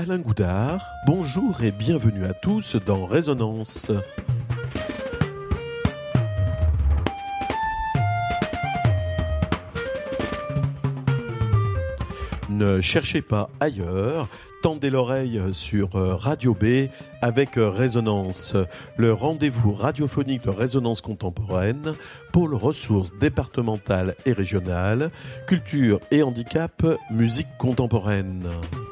Alain Goudard, bonjour et bienvenue à tous dans Résonance. Ne cherchez pas ailleurs, tendez l'oreille sur Radio B avec Résonance, le rendez-vous radiophonique de Résonance contemporaine, pôle ressources départementales et régionales, culture et handicap, musique contemporaine.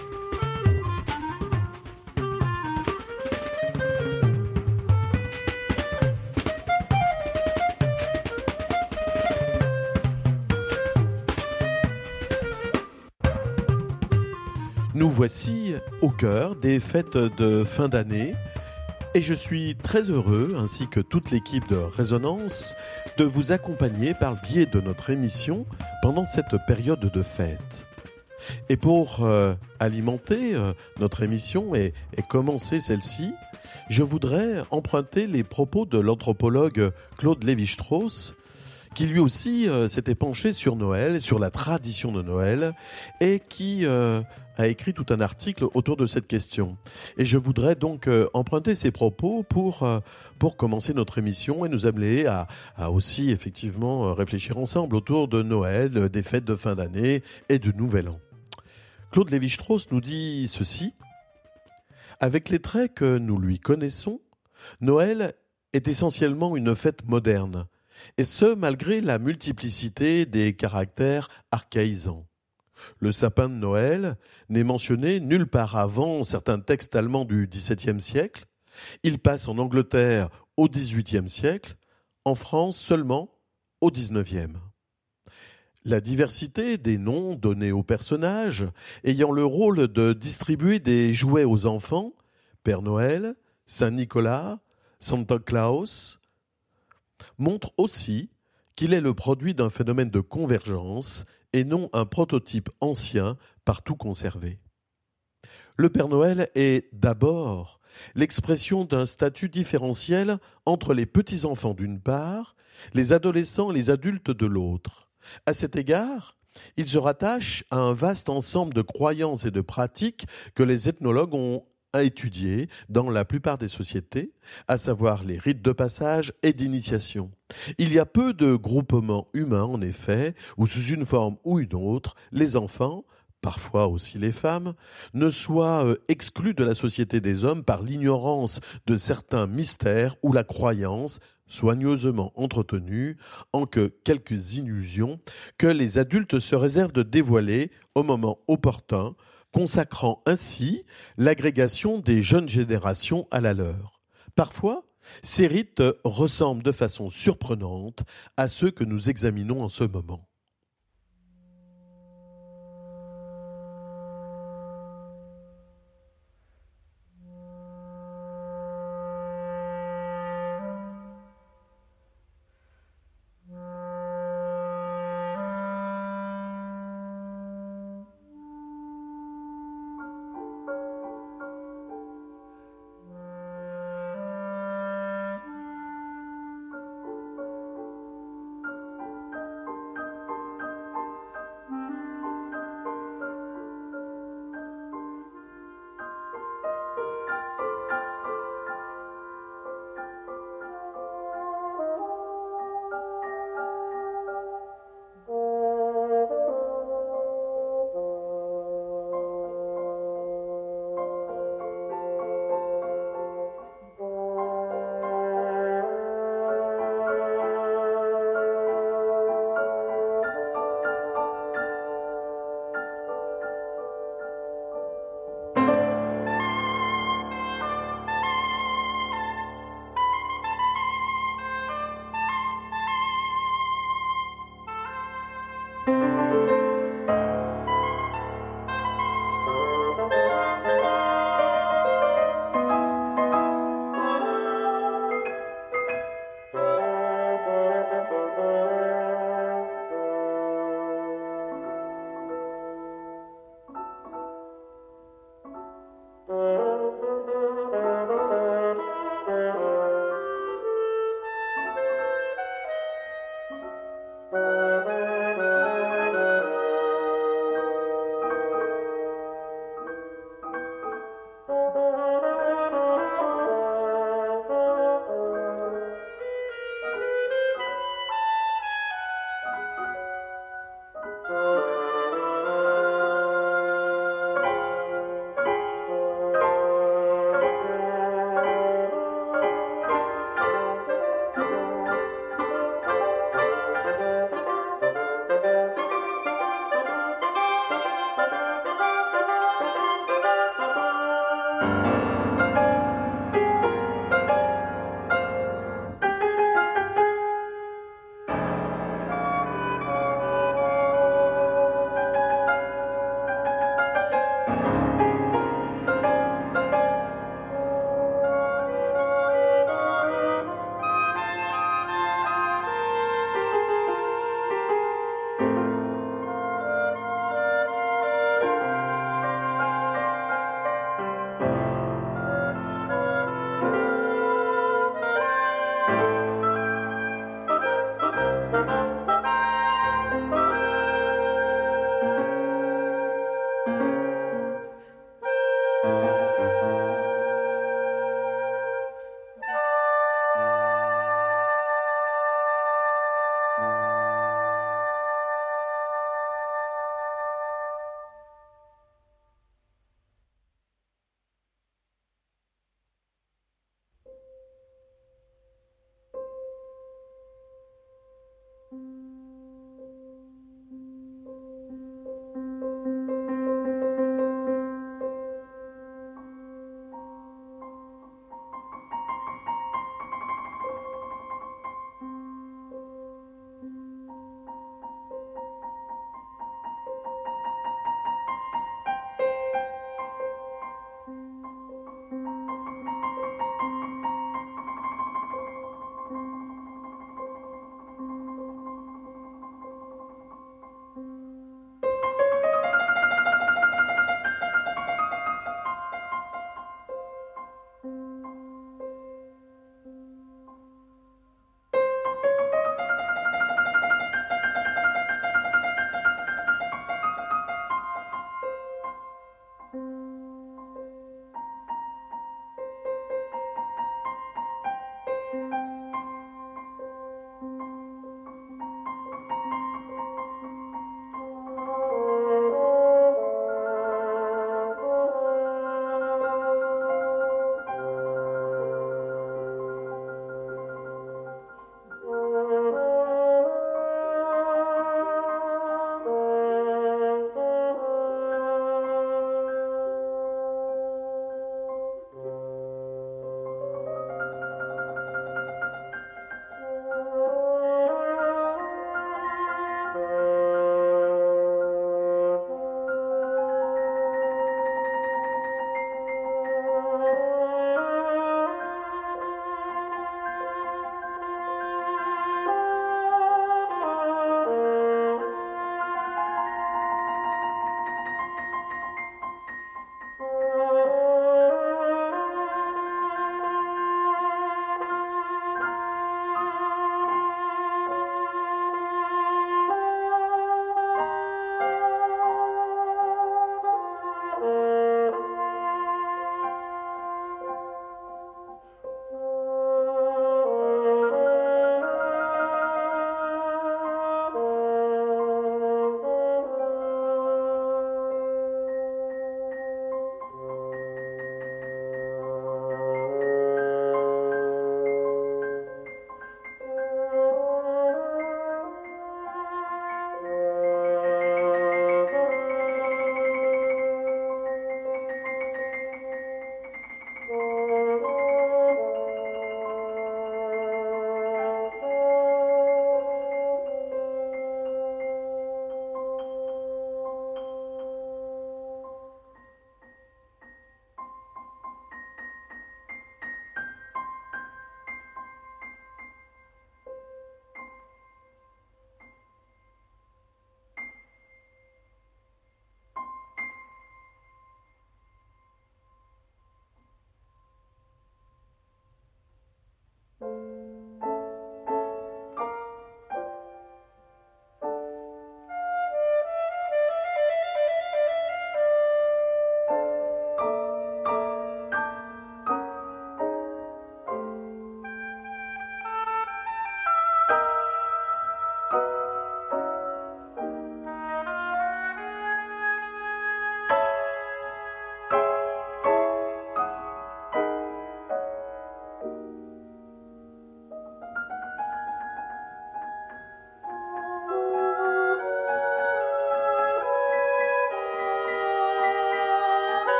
Nous voici au cœur des fêtes de fin d'année et je suis très heureux, ainsi que toute l'équipe de Résonance, de vous accompagner par le biais de notre émission pendant cette période de fête. Et pour alimenter notre émission et commencer celle-ci, je voudrais emprunter les propos de l'anthropologue Claude Lévi-Strauss, qui lui aussi s'était penché sur Noël, sur la tradition de Noël, et qui a écrit tout un article autour de cette question. Et je voudrais donc emprunter ses propos pour commencer notre émission et nous amener à aussi effectivement réfléchir ensemble autour de Noël, des fêtes de fin d'année et du Nouvel An. Claude Lévi-Strauss nous dit ceci: avec les traits que nous lui connaissons, Noël est essentiellement une fête moderne, et ce, malgré la multiplicité des caractères archaïsants. Le sapin de Noël n'est mentionné nulle part avant certains textes allemands du XVIIe siècle. Il passe en Angleterre au XVIIIe siècle, en France seulement au XIXe. La diversité des noms donnés aux personnages, ayant le rôle de distribuer des jouets aux enfants, Père Noël, Saint-Nicolas, Santa Claus, montre aussi qu'il est le produit d'un phénomène de convergence et non un prototype ancien partout conservé. Le Père Noël est d'abord l'expression d'un statut différentiel entre les petits-enfants d'une part, les adolescents et les adultes de l'autre. À cet égard, il se rattache à un vaste ensemble de croyances et de pratiques que les ethnologues ont à étudier dans la plupart des sociétés, à savoir les rites de passage et d'initiation. Il y a peu de groupements humains, en effet, où sous une forme ou une autre, les enfants, parfois aussi les femmes, ne soient exclus de la société des hommes par l'ignorance de certains mystères ou la croyance, soigneusement entretenue, en que quelques illusions que les adultes se réservent de dévoiler au moment opportun, consacrant ainsi l'agrégation des jeunes générations à la leur. Parfois, ces rites ressemblent de façon surprenante à ceux que nous examinons en ce moment.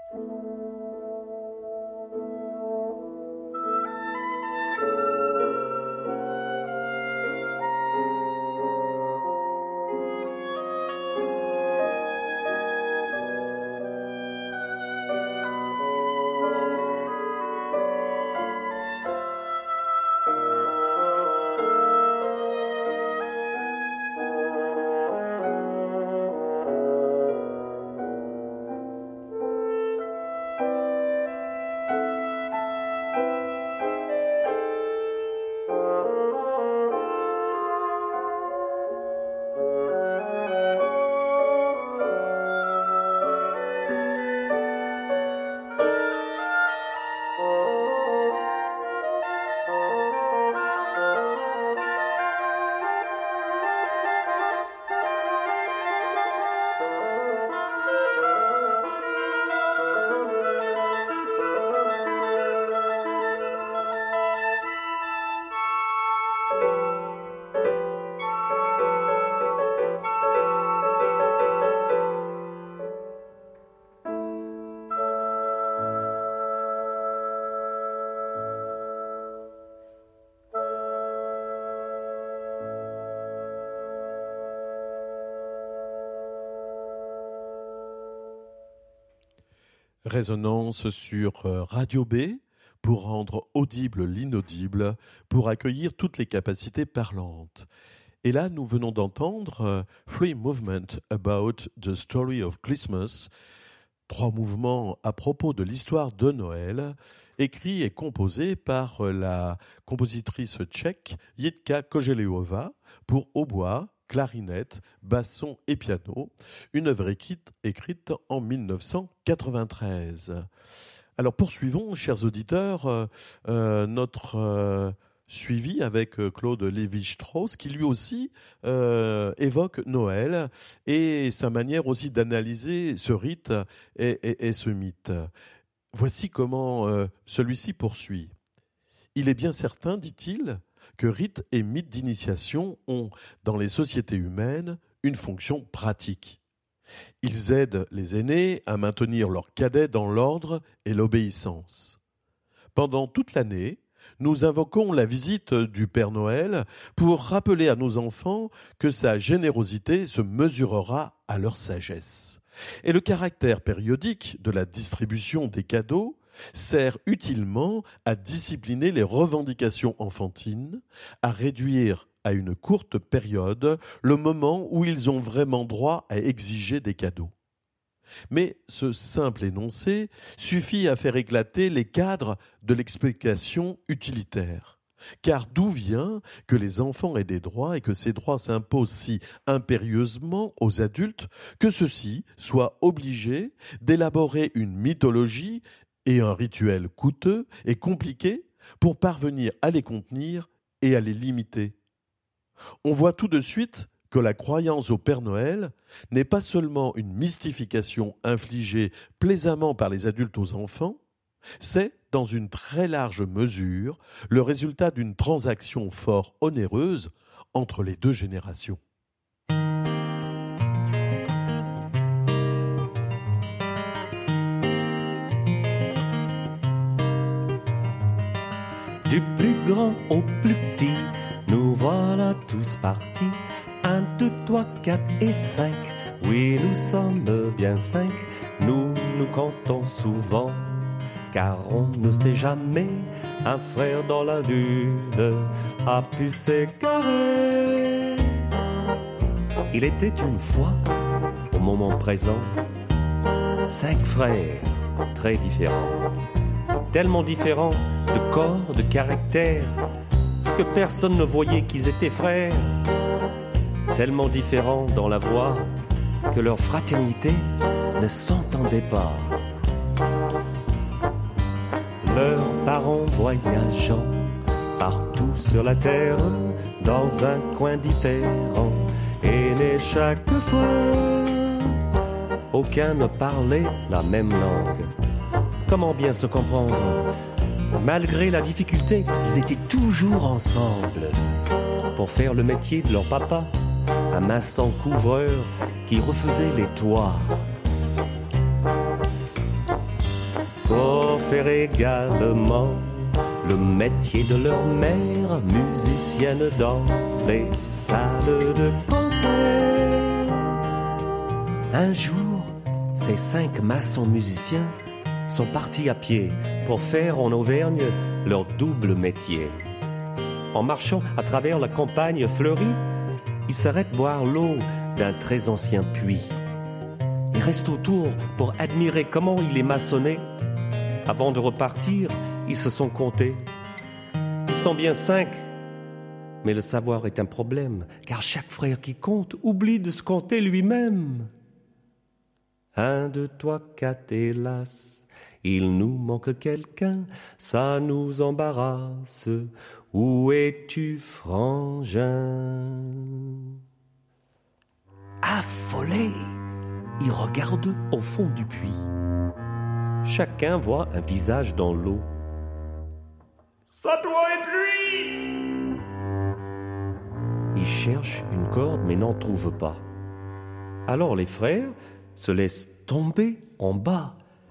Résonance sur Radio B pour rendre audible l'inaudible, pour accueillir toutes les capacités parlantes. Et là, nous venons d'entendre Three Movements About the Story of Christmas, 3 mouvements à propos de l'histoire de Noël, écrits et composés par la compositrice tchèque Jitka Koželjová pour hautbois, clarinette, basson et piano, une œuvre écrite en 1993. Alors poursuivons, chers auditeurs, notre suivi avec Claude Lévi-Strauss, qui lui aussi évoque Noël et sa manière aussi d'analyser ce rite et ce mythe. Voici comment celui-ci poursuit. Il est bien certain, dit-il, que rites et mythes d'initiation ont, dans les sociétés humaines, une fonction pratique. Ils aident les aînés à maintenir leurs cadets dans l'ordre et l'obéissance. Pendant toute l'année, nous invoquons la visite du Père Noël pour rappeler à nos enfants que sa générosité se mesurera à leur sagesse. Et le caractère périodique de la distribution des cadeaux sert utilement à discipliner les revendications enfantines, à réduire à une courte période le moment où ils ont vraiment droit à exiger des cadeaux. Mais ce simple énoncé suffit à faire éclater les cadres de l'explication utilitaire. Car d'où vient que les enfants aient des droits et que ces droits s'imposent si impérieusement aux adultes que ceux-ci soient obligés d'élaborer une mythologie et un rituel coûteux et compliqué pour parvenir à les contenir et à les limiter? On voit tout de suite que la croyance au Père Noël n'est pas seulement une mystification infligée plaisamment par les adultes aux enfants, c'est, dans une très large mesure, le résultat d'une transaction fort onéreuse entre les 2 générations. Du plus grand au plus petit, nous voilà tous partis. 1, 2, 3, 4 et 5. Oui, nous sommes bien 5. Nous nous comptons souvent, car on ne sait jamais. Un frère dans la lune a pu s'égarer. Il était une fois, au moment présent, 5 frères très différents. Tellement différents de corps, de caractère, que personne ne voyait qu'ils étaient frères. Tellement différents dans la voix, que leur fraternité ne s'entendait pas. Leurs parents voyageant partout sur la terre, dans un coin différent, aînés chaque fois. Aucun ne parlait la même langue. Comment bien se comprendre? Malgré la difficulté, ils étaient toujours ensemble pour faire le métier de leur papa, un maçon couvreur qui refaisait les toits. Pour faire également le métier de leur mère, musicienne dans les salles de concert. Un jour, ces 5 maçons musiciens sont partis à pied pour faire en Auvergne leur double métier. En marchant à travers la campagne fleurie, ils s'arrêtent boire l'eau d'un très ancien puits. Ils restent autour pour admirer comment il est maçonné. Avant de repartir, ils se sont comptés. Ils sont bien 5, mais le savoir est un problème, car chaque frère qui compte oublie de se compter lui-même. 1, 2, 3, 4, hélas, il nous manque quelqu'un, ça nous embarrasse. Où es-tu, frangin? Affolés, ils regardent au fond du puits. Chacun voit un visage dans l'eau. Ça doit être lui! Ils cherchent une corde mais n'en trouvent pas. Alors les frères se laissent tomber en bas.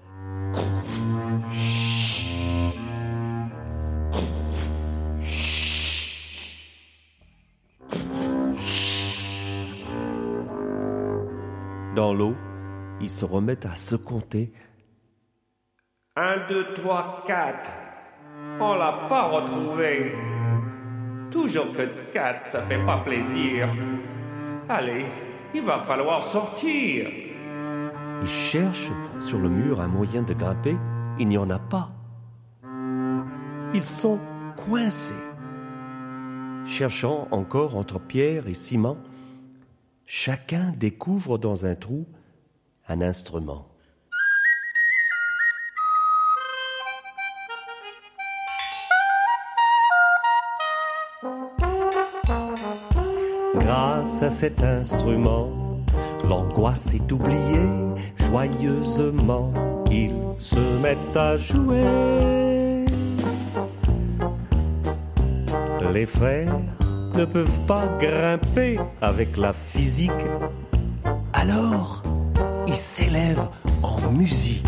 Dans l'eau, ils se remettent à se compter. 1, 2, 3, 4. On l'a pas retrouvé. Toujours que 4, ça fait pas plaisir. Allez, il va falloir sortir. Ils cherchent sur le mur un moyen de grimper. Il n'y en a pas. Ils sont coincés. Cherchant encore entre pierre et ciment, chacun découvre dans un trou un instrument. Grâce à cet instrument, l'angoisse est oubliée. Joyeusement, ils se mettent à jouer. Les frères ne peuvent pas grimper avec la physique. Alors, ils s'élèvent en musique.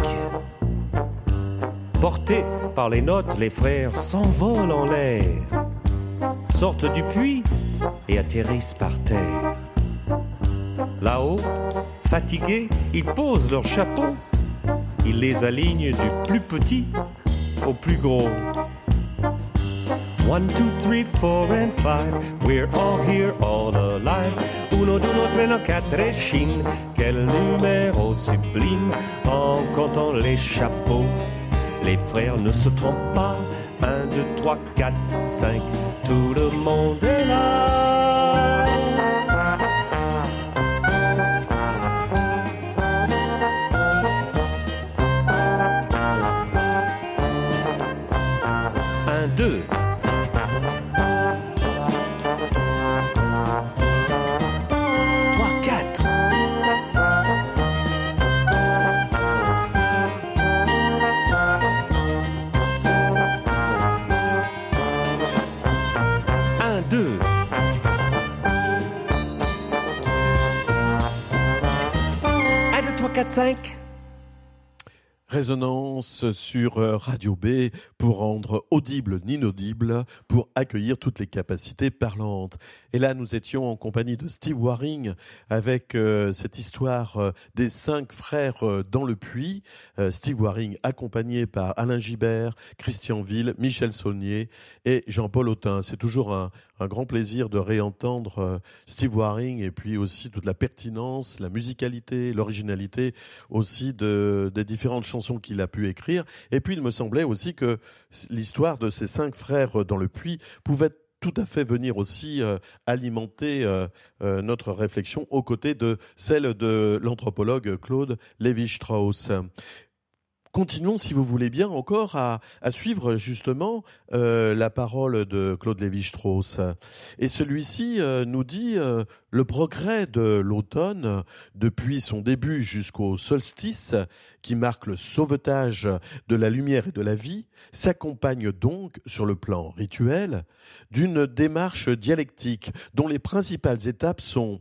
Portés par les notes, les frères s'envolent en l'air, sortent du puits et atterrissent par terre. Là-haut, fatigués, ils posent leurs chapeaux. Ils les alignent du plus petit au plus gros. 1, 2, 3, 4 and 5, we're all here, all alive. 1, 2, 3, 4 et chine, quel numéro sublime. En comptant les chapeaux, les frères ne se trompent pas. 1, 2, 3, 4, 5, tout le monde est là. Un, deux. 3, 4. Un, deux. Un, deux, 3, 4, 5. Résonance sur Radio B pour rendre audible l'inaudible, pour accueillir toutes les capacités parlantes. Et là, nous étions en compagnie de Steve Waring avec cette histoire des 5 frères dans le puits. Steve Waring accompagné par Alain Gibert, Christian Ville, Michel Saulnier et Jean-Paul Autin. C'est toujours un grand plaisir de réentendre Steve Waring et puis aussi toute la pertinence, la musicalité, l'originalité aussi des différentes chansons qu'il a pu écrire. Et puis il me semblait aussi que l'histoire de ces 5 frères dans le puits pouvait tout à fait venir aussi alimenter notre réflexion aux côtés de celle de l'anthropologue Claude Lévi-Strauss. Continuons, si vous voulez bien, encore à suivre justement la parole de Claude Lévi-Strauss. Et celui-ci nous dit le progrès de l'automne, depuis son début jusqu'au solstice, qui marque le sauvetage de la lumière et de la vie, s'accompagne donc, sur le plan rituel, d'une démarche dialectique dont les principales étapes sont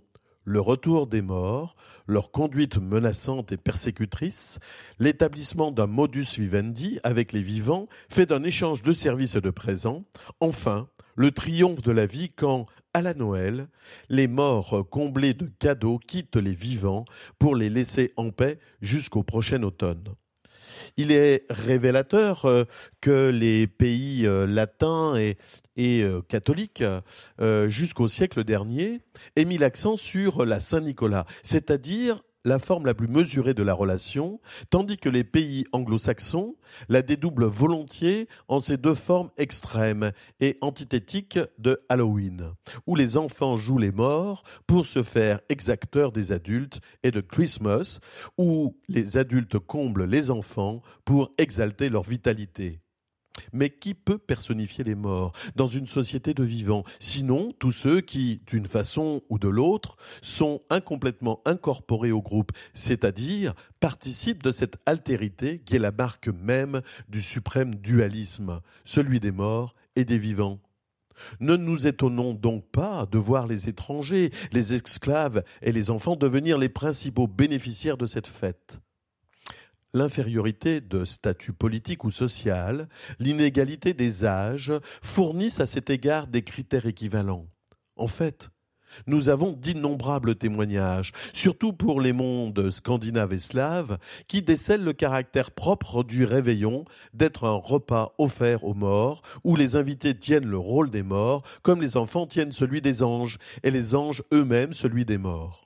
le retour des morts, leur conduite menaçante et persécutrice, l'établissement d'un modus vivendi avec les vivants fait d'un échange de services et de présents, enfin, le triomphe de la vie quand, à la Noël, les morts comblés de cadeaux quittent les vivants pour les laisser en paix jusqu'au prochain automne. Il est révélateur que les pays latins et catholiques, jusqu'au siècle dernier, aient mis l'accent sur la Saint-Nicolas, c'est-à-dire la forme la plus mesurée de la relation, tandis que les pays anglo-saxons la dédoublent volontiers en ces deux formes extrêmes et antithétiques de Halloween, où les enfants jouent les morts pour se faire exacteurs des adultes, et de Christmas, où les adultes comblent les enfants pour exalter leur vitalité. Mais qui peut personnifier les morts dans une société de vivants, sinon tous ceux qui, d'une façon ou de l'autre, sont incomplètement incorporés au groupe, c'est-à-dire participent de cette altérité qui est la marque même du suprême dualisme, celui des morts et des vivants. Ne nous étonnons donc pas de voir les étrangers, les esclaves et les enfants devenir les principaux bénéficiaires de cette fête. L'infériorité de statut politique ou social, l'inégalité des âges fournissent à cet égard des critères équivalents. En fait, nous avons d'innombrables témoignages, surtout pour les mondes scandinaves et slaves, qui décèlent le caractère propre du réveillon d'être un repas offert aux morts, où les invités tiennent le rôle des morts, comme les enfants tiennent celui des anges, et les anges eux-mêmes celui des morts.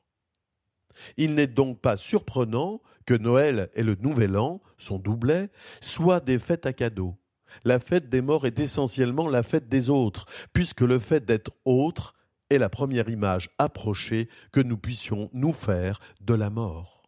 Il n'est donc pas surprenant que Noël et le Nouvel An, son doublet, soient des fêtes à cadeaux. La fête des morts est essentiellement la fête des autres, puisque le fait d'être autre est la première image approchée que nous puissions nous faire de la mort.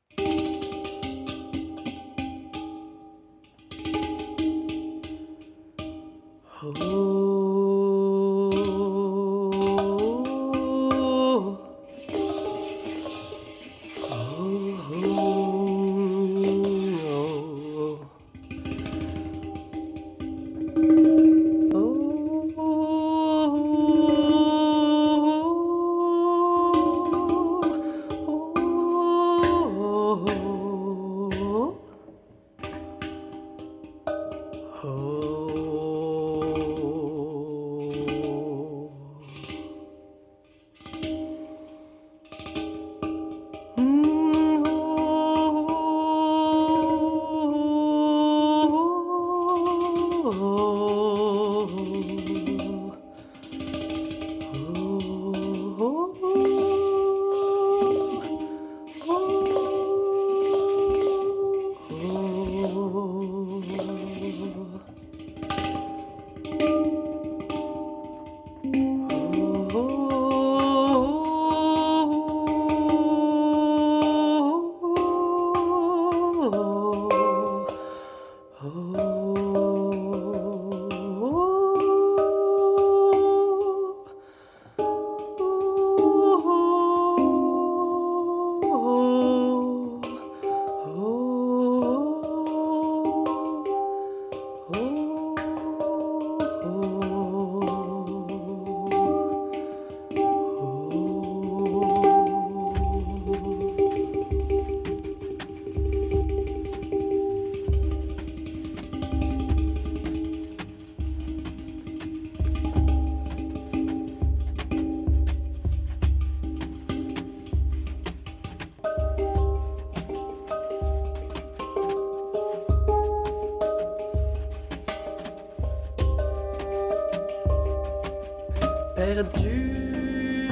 Perdu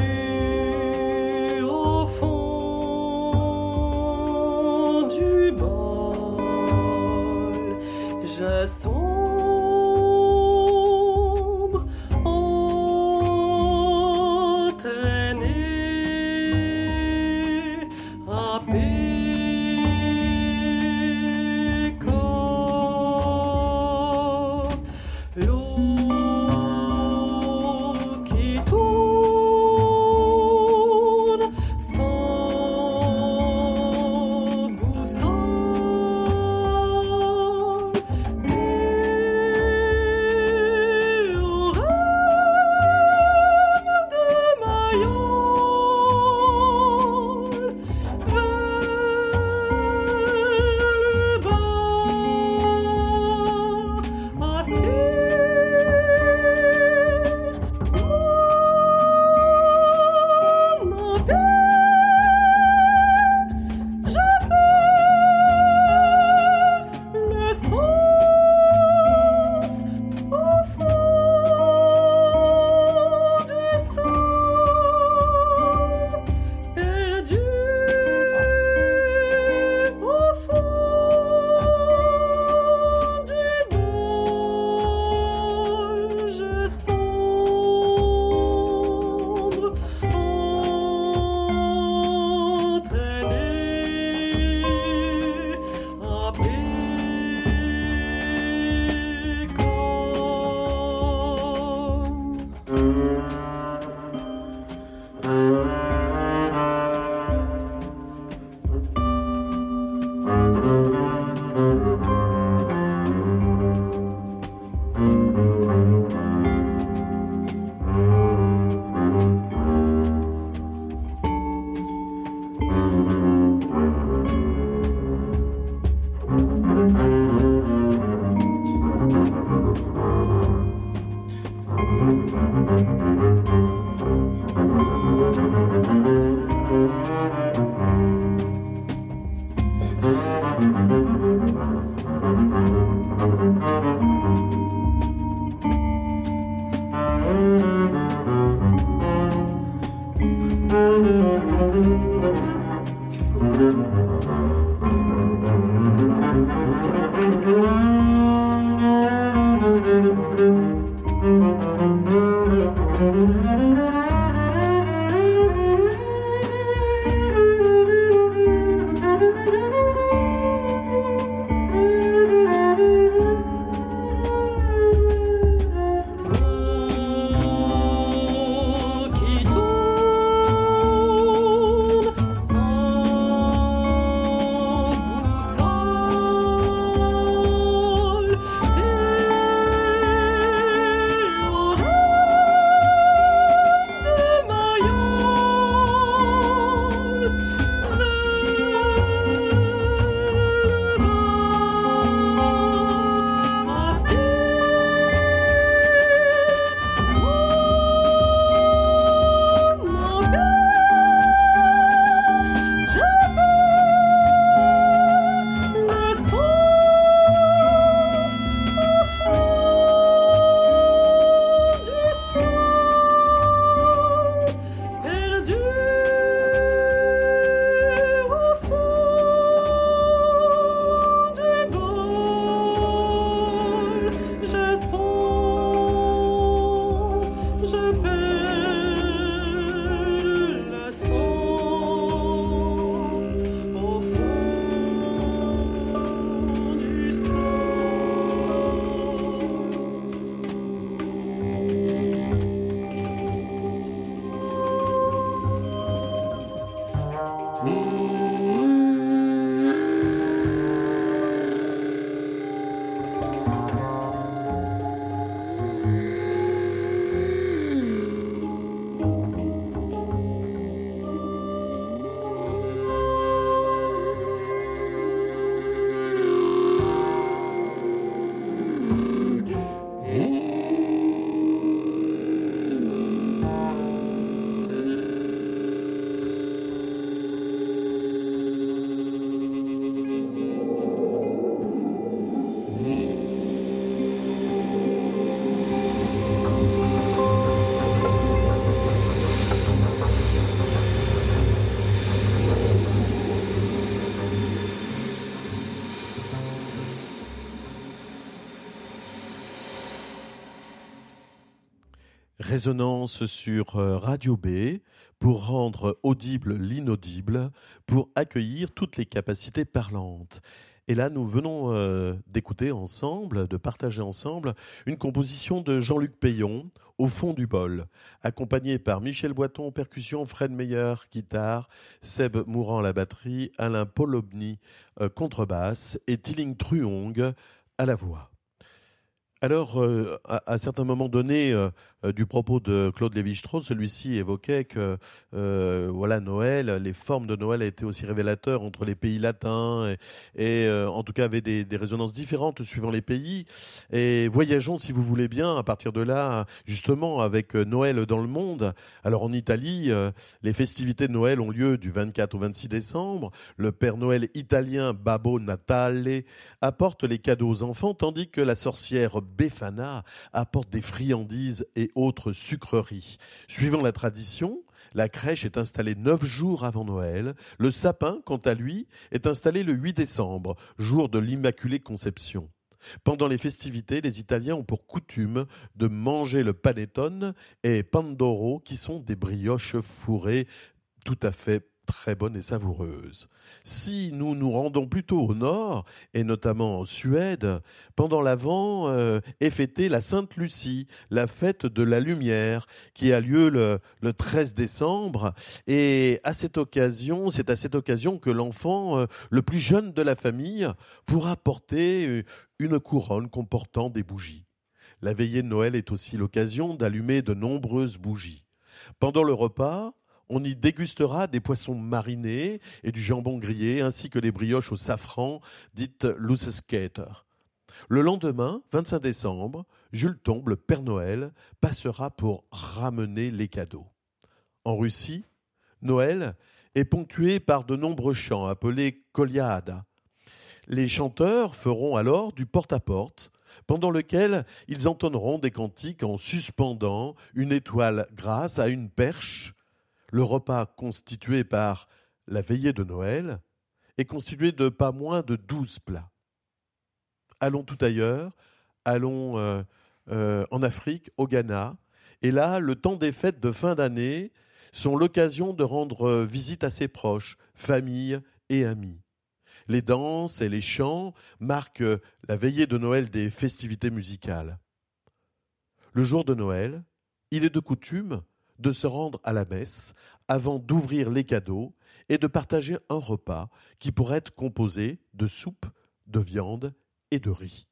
au fond du bol, je sombre entraîné, happé comme l'eau qui tourne sans boussole. Résonance sur Radio B pour rendre audible l'inaudible, pour accueillir toutes les capacités parlantes. Et là, nous venons d'écouter ensemble, de partager ensemble, une composition de Jean-Luc Peillon, Au fond du bol, accompagné par Michel Boiton, percussion, Fred Meyer, guitare, Seb Mourant à la batterie, Alain Polobny, contrebasse et Tiling Truong à la voix. Alors, à certains moments donnés du propos de Claude Lévi-Strauss, celui-ci évoquait que voilà, Noël, les formes de Noël étaient aussi révélateurs entre les pays latins et en tout cas avaient des résonances différentes suivant les pays. Et voyageons, si vous voulez bien, à partir de là, justement, avec Noël dans le monde. Alors en Italie, les festivités de Noël ont lieu du 24 au 26 décembre. Le Père Noël italien Babbo Natale apporte les cadeaux aux enfants, tandis que la sorcière Befana apporte des friandises et autres sucreries. Suivant la tradition, la crèche est installée 9 jours avant Noël. Le sapin, quant à lui, est installé le 8 décembre, jour de l'Immaculée Conception. Pendant les festivités, les Italiens ont pour coutume de manger le panettone et pandoro, qui sont des brioches fourrées tout à fait très bonne et savoureuse. Si nous nous rendons plutôt au nord, et notamment en Suède, pendant l'Avent est fêtée la Sainte Lucie, la fête de la lumière, qui a lieu le 13 décembre. Et à cette occasion, c'est à cette occasion que l'enfant le plus jeune de la famille pourra porter une couronne comportant des bougies. La veillée de Noël est aussi l'occasion d'allumer de nombreuses bougies. Pendant le repas, on y dégustera des poissons marinés et du jambon grillé, ainsi que les brioches au safran, dites Lusseskater. Le lendemain, 25 décembre, Jules Tombe, le Père Noël, passera pour ramener les cadeaux. En Russie, Noël est ponctué par de nombreux chants appelés koliada. Les chanteurs feront alors du porte-à-porte, pendant lequel ils entonneront des cantiques en suspendant une étoile grâce à une perche. Le repas constitué par la veillée de Noël est constitué de pas moins de 12 plats. Allons tout ailleurs, allons en Afrique, au Ghana. Et là, le temps des fêtes de fin d'année sont l'occasion de rendre visite à ses proches, familles et amis. Les danses et les chants marquent la veillée de Noël des festivités musicales. Le jour de Noël, il est de coutume de se rendre à la messe avant d'ouvrir les cadeaux et de partager un repas qui pourrait être composé de soupe, de viande et de riz.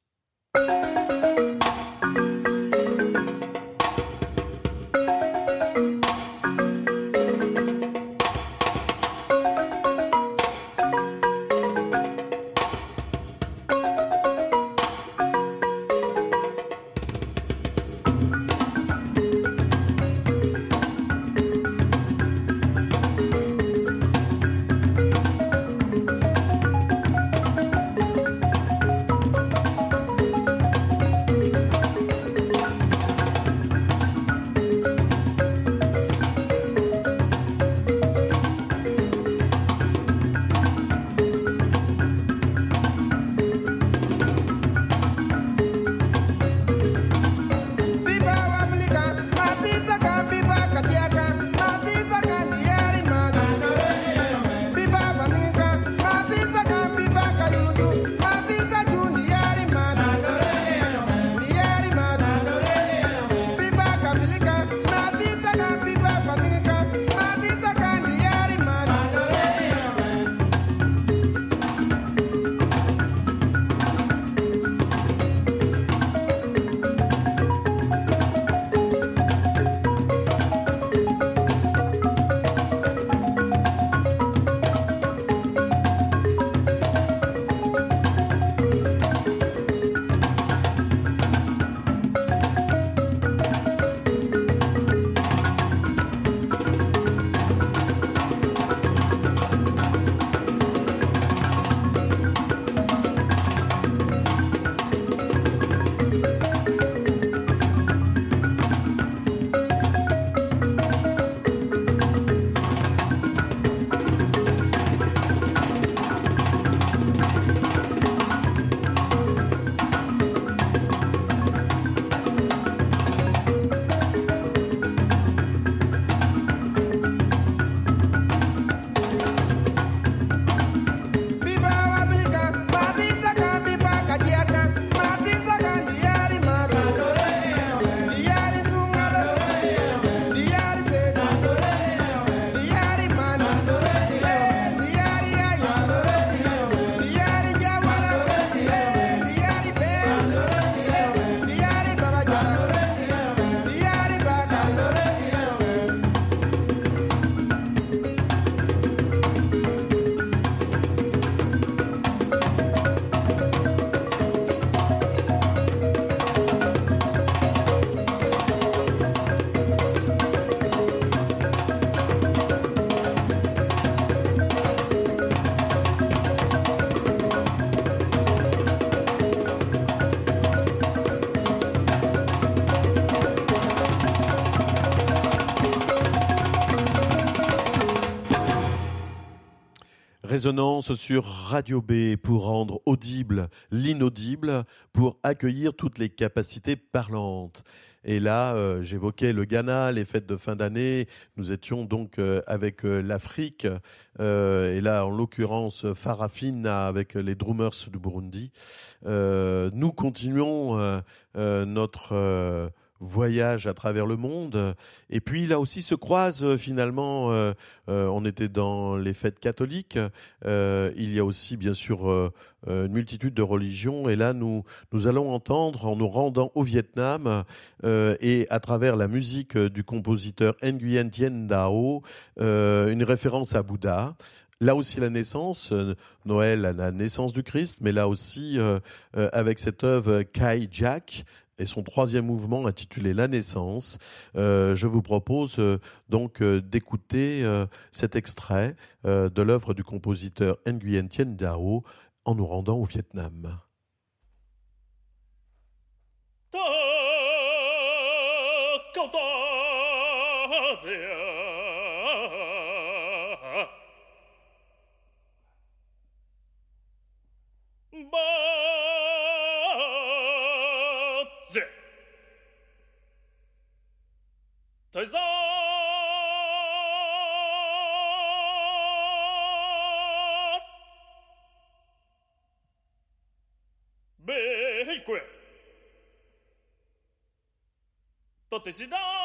Résonance sur Radio B pour rendre audible l'inaudible, pour accueillir toutes les capacités parlantes. Et là, j'évoquais le Ghana, les fêtes de fin d'année. Nous étions donc avec l'Afrique. Et là, en l'occurrence, Farafina avec les Drummers du Burundi. Nous continuons notre voyage à travers le monde. Et puis là aussi se croisent finalement, on était dans les fêtes catholiques, il y a aussi bien sûr une multitude de religions, et là nous allons entendre, en nous rendant au Vietnam, et à travers la musique du compositeur Nguyen Thien Dao, une référence à Bouddha. Là aussi la naissance, Noël, la naissance du Christ, mais là aussi avec cette œuvre Kai Jack, et son troisième mouvement intitulé La Naissance. Je vous propose donc d'écouter cet extrait de l'œuvre du compositeur Nguyen Thien Dao en nous rendant au Vietnam. Ba thời gian bế quyền tôi tự xin đáp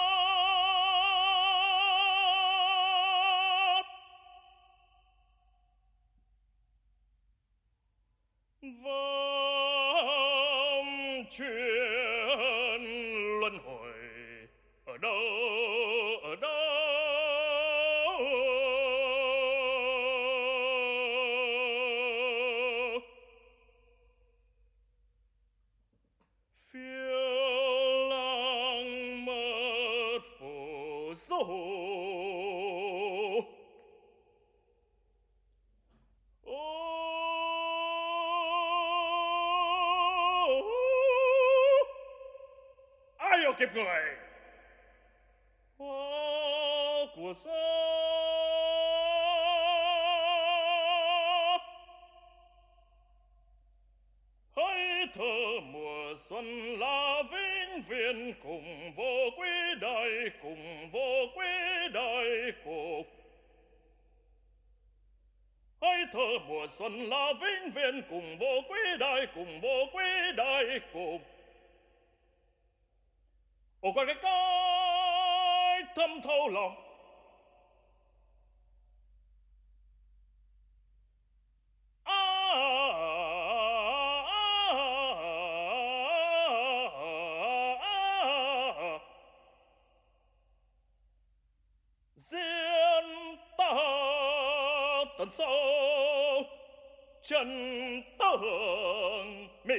vòng chuyện luân hồi ở đâu ở đâu phiêu lãng mất phù du ai yêu kịp người hoa của gió hãy thở mùa xuân là vĩnh viễn cùng vô quý đại cùng vô quý đại cùng hãy thở mùa xuân là vĩnh viễn cùng vô quý đại cùng vô quý đại cùng ồ qua cái thâm thấu lòng diễn ta tận sâu chân tường mình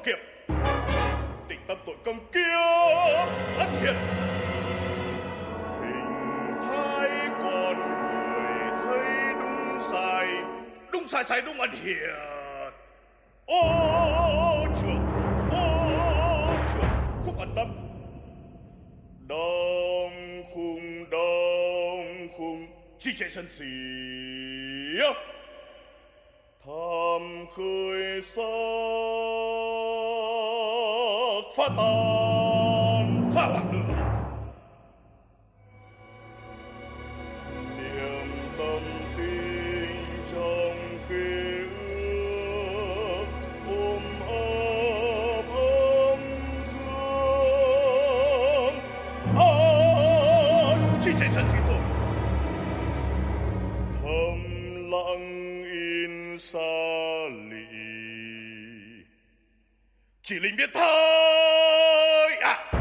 kiệt, tình tâm tội công kia ất hiện. Hình thái con người thấy đúng sai đúng ẩn hiện. Ô trường, khúc ẩn tâm. Đông khung, chi chạy sân xỉ. Tham khơi sắc phá tan phá hoại đường. Niềm tâm tình trong khế ước ôm ấp ấm dương. Chi chạy sân xỉ tôi. Thầm lặng xa lì, chỉ linh biết thôi à.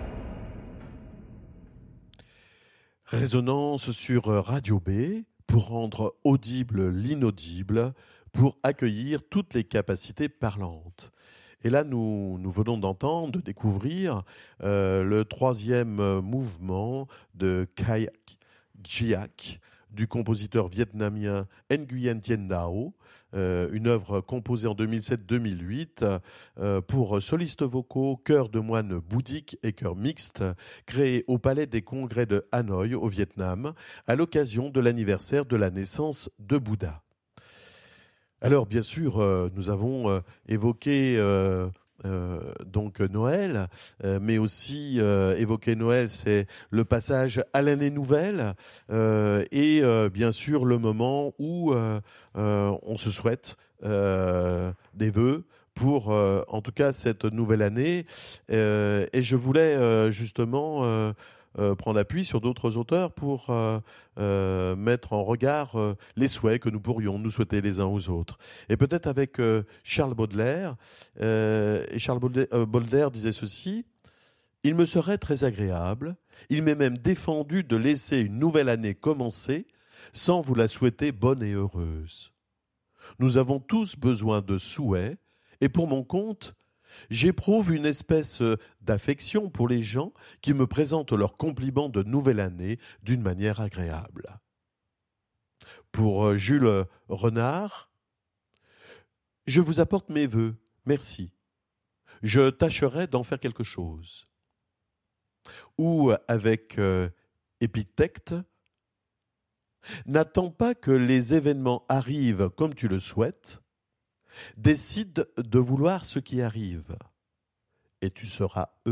Résonance sur Radio B pour rendre audible l'inaudible, pour accueillir toutes les capacités parlantes. Et là, nous venons d'entendre, de découvrir le troisième mouvement de Kayak Giak, du compositeur vietnamien Nguyen Thien Dao, une œuvre composée en 2007-2008 pour solistes vocaux, chœur de moines bouddhiques et chœur mixte, créé au Palais des Congrès de Hanoï au Vietnam à l'occasion de l'anniversaire de la naissance de Bouddha. Alors bien sûr, nous avons évoqué donc Noël, mais aussi évoquer Noël, c'est le passage à l'année nouvelle et bien sûr le moment où on se souhaite des vœux pour en tout cas cette nouvelle année. Et je voulais justement prendre appui sur d'autres auteurs pour mettre en regard les souhaits que nous pourrions nous souhaiter les uns aux autres. Et peut-être avec Charles Baudelaire. Et Charles Baudelaire disait ceci: « Il me serait très agréable, il m'est même défendu de laisser une nouvelle année commencer sans vous la souhaiter bonne et heureuse. Nous avons tous besoin de souhaits, et pour mon compte, j'éprouve une espèce d'affection pour les gens qui me présentent leurs compliments de nouvelle année d'une manière agréable. » Pour Jules Renard, « Je vous apporte mes vœux, merci. Je tâcherai d'en faire quelque chose. » Ou avec Épithète, « N'attends pas que les événements arrivent comme tu le souhaites. Décide de vouloir ce qui arrive et tu seras heureux. »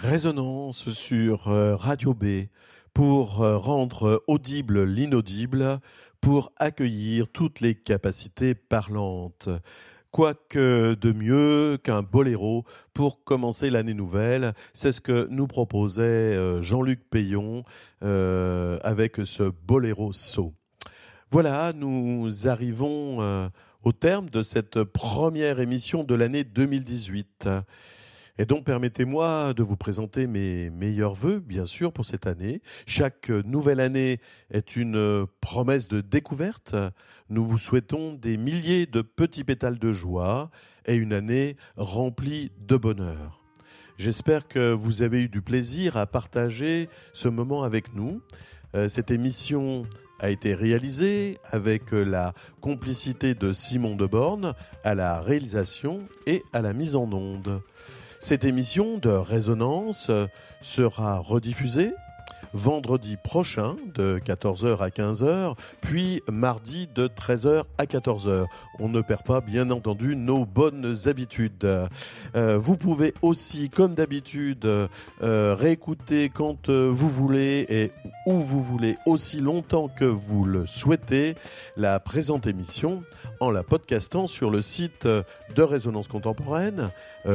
Résonance sur Radio B pour rendre audible l'inaudible, pour accueillir toutes les capacités parlantes. Quoique de mieux qu'un boléro pour commencer l'année nouvelle, c'est ce que nous proposait Jean-Luc Peillon avec ce boléro saut. Voilà, nous arrivons au terme de cette première émission de l'année 2018. Et donc, permettez-moi de vous présenter mes meilleurs vœux, bien sûr, pour cette année. Chaque nouvelle année est une promesse de découverte. Nous vous souhaitons des milliers de petits pétales de joie et une année remplie de bonheur. J'espère que vous avez eu du plaisir à partager ce moment avec nous. Cette émission a été réalisée avec la complicité de Simon Deborne à la réalisation et à la mise en onde. Cette émission de Résonance sera rediffusée vendredi prochain de 14h à 15h, puis mardi de 13h à 14h. On ne perd pas, bien entendu, nos bonnes habitudes. Vous pouvez aussi, comme d'habitude, réécouter quand vous voulez et où vous voulez, aussi longtemps que vous le souhaitez, la présente émission en la podcastant sur le site de Résonance Contemporaine,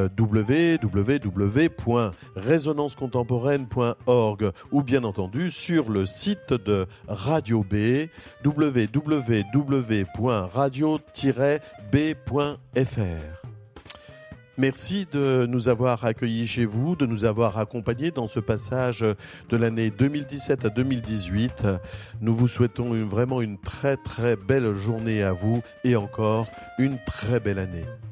www.résonancecontemporaine.org, ou bien entendu sur le site de Radio B, www.radio-b.fr. Merci de nous avoir accueillis chez vous, de nous avoir accompagnés dans ce passage de l'année 2017 à 2018. Nous vous souhaitons vraiment une très très belle journée à vous et encore une très belle année.